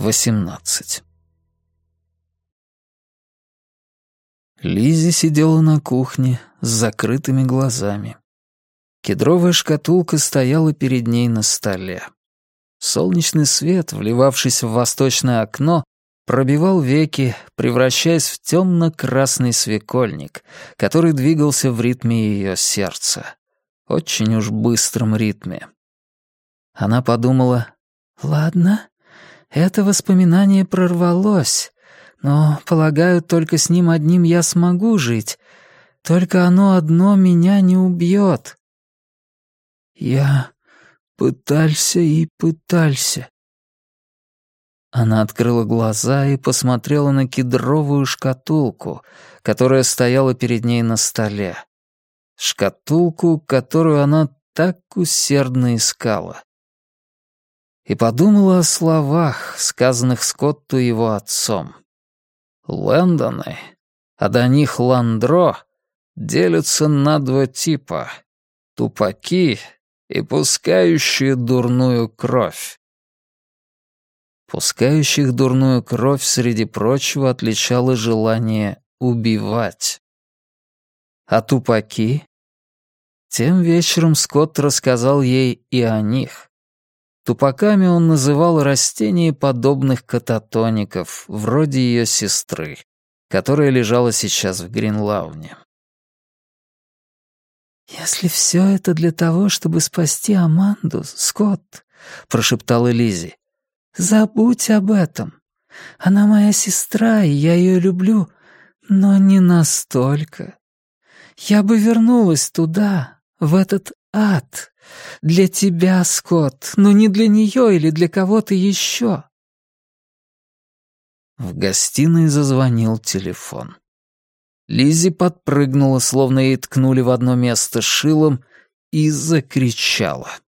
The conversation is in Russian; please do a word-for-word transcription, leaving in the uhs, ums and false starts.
восемнадцать. Лиззи сидела на кухне с закрытыми глазами. Кедровая шкатулка стояла перед ней на столе. Солнечный свет, вливавшийся в восточное окно, пробивал веки, превращаясь в темно-красный свекольник, который двигался в ритме ее сердца. Очень уж быстром ритме. Она подумала: «Ладно, это воспоминание прорвалось, но, полагаю, только с ним одним я смогу жить. Только оно одно меня не убьет». «Я пытался и пытался». Она открыла глаза и посмотрела на кедровую шкатулку, которая стояла перед ней на столе. Шкатулку, которую она так усердно искала. И подумала о словах, сказанных Скотту его отцом. Лэндоны, а до них Ландро, делятся на два типа — тупаки и пускающие дурную кровь. Пускающих дурную кровь, среди прочего, отличало желание убивать. А тупаки? Тем вечером Скотт рассказал ей и о них. Тупаками он называл растений, подобных кататоников, вроде ее сестры, которая лежала сейчас в Гринлауне. «Если все это для того, чтобы спасти Аманду, Скотт», — прошептала Лиззи, — «забудь об этом. Она моя сестра, и я ее люблю, но не настолько. Я бы вернулась туда, в этот ад, для тебя, Скотт, но не для нее или для кого-то еще». В гостиной зазвонил телефон. Лиззи подпрыгнула, словно ей ткнули в одно место шилом, и закричала.